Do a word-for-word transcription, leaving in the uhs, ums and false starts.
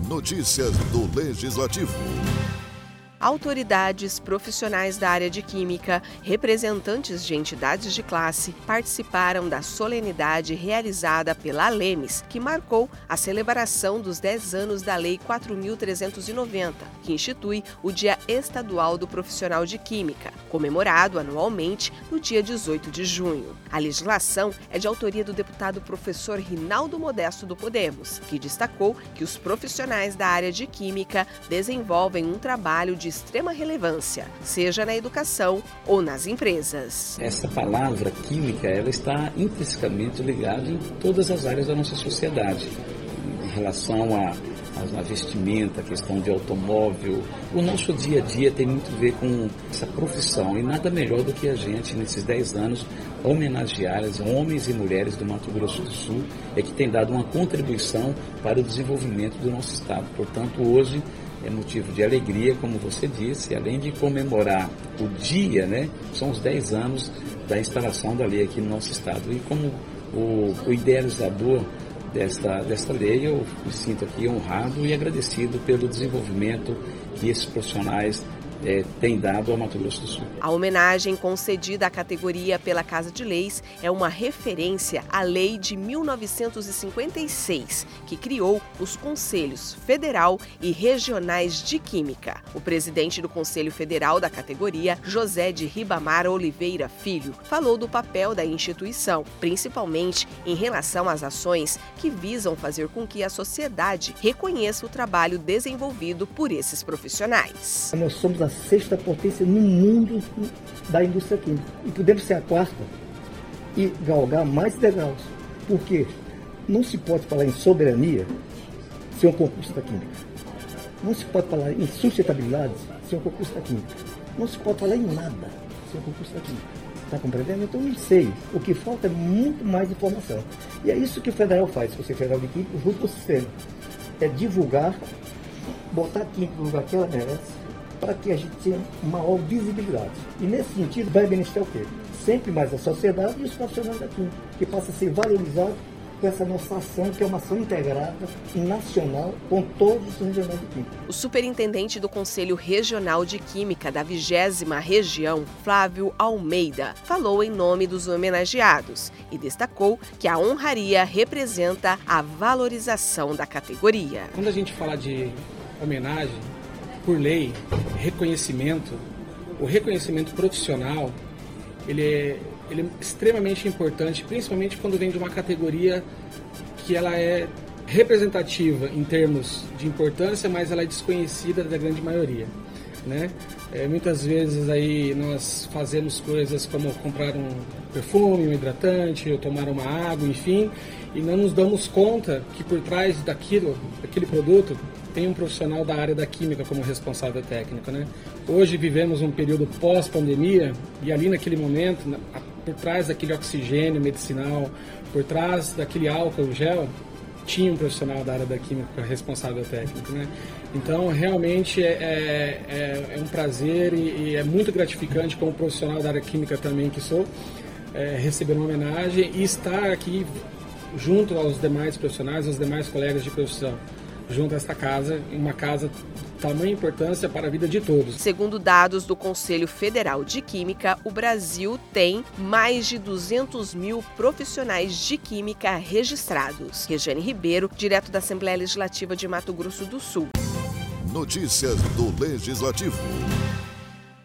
Notícias do Legislativo. Autoridades, profissionais da área de química, representantes de entidades de classe participaram da solenidade realizada pela Alemes, que marcou a celebração dos dez anos da Lei quatro mil trezentos e noventa, que institui o Dia Estadual do Profissional de Química, comemorado anualmente no dia dezoito de junho. A legislação é de autoria do deputado professor Rinaldo Modesto do Podemos, que destacou que os profissionais da área de química desenvolvem um trabalho de extrema relevância, seja na educação ou nas empresas. Essa palavra química, ela está intrinsecamente ligada em todas as áreas da nossa sociedade, em relação a, a vestimenta, a questão de automóvel. O nosso dia a dia tem muito a ver com essa profissão e nada melhor do que a gente, nesses dez anos, homenagear os homens e mulheres do Mato Grosso do Sul, é que tem dado uma contribuição para o desenvolvimento do nosso estado. Portanto, hoje é motivo de alegria, como você disse, além de comemorar o dia, né, são os dez anos da instalação da lei aqui no nosso estado. E como o, o idealizador desta, desta lei, eu me sinto aqui honrado e agradecido pelo desenvolvimento que esses profissionais É, tem dado ao Mato Grosso do Sul. A homenagem concedida à categoria pela Casa de Leis é uma referência à Lei de mil novecentos e cinquenta e seis, que criou os Conselhos Federal e Regionais de Química. O presidente do Conselho Federal da categoria, José de Ribamar Oliveira Filho, falou do papel da instituição, principalmente em relação às ações que visam fazer com que a sociedade reconheça o trabalho desenvolvido por esses profissionais. Nós somos a sexta potência no mundo da indústria química e podemos ser a quarta e galgar mais degraus, porque não se pode falar em soberania sem um concurso da química, não se pode falar em sustentabilidade sem um concurso da química, não se pode falar em nada sem um concurso da química. Está compreendendo? Então não sei, o que falta é muito mais informação, e é isso que o federal faz, o Conselho Federal de Química, junto com o sistema, é divulgar, botar a química no lugar que ela merece, para que a gente tenha maior visibilidade. E nesse sentido vai beneficiar o quê? Sempre mais a sociedade e os profissionais da química, que passa a ser valorizado com essa nossa ação, que é uma ação integrada e nacional com todos os regionais de química. O superintendente do Conselho Regional de Química da vigésima Região, Flávio Almeida, falou em nome dos homenageados e destacou que a honraria representa a valorização da categoria. Quando a gente fala de homenagem, por lei, reconhecimento, o reconhecimento profissional, ele é, ele é extremamente importante, principalmente quando vem de uma categoria que ela é representativa em termos de importância, mas ela é desconhecida da grande maioria, né? É, muitas vezes aí nós fazemos coisas como comprar um perfume, um hidratante, ou tomar uma água, enfim, e não nos damos conta que por trás daquilo, daquele produto, tem um profissional da área da química como responsável técnico, né? Hoje vivemos um período pós-pandemia e ali naquele momento, por trás daquele oxigênio medicinal, por trás daquele álcool gel, tinha um profissional da área da química responsável técnico, né? Então, realmente é, é, é um prazer e, e é muito gratificante como profissional da área química também que sou, é, receber uma homenagem e estar aqui junto aos demais profissionais, aos demais colegas de profissão, junto a esta casa, uma casa de tamanha importância para a vida de todos. Segundo dados do Conselho Federal de Química, o Brasil tem mais de duzentos mil profissionais de química registrados. Regiane Ribeiro, direto da Assembleia Legislativa de Mato Grosso do Sul. Notícias do Legislativo.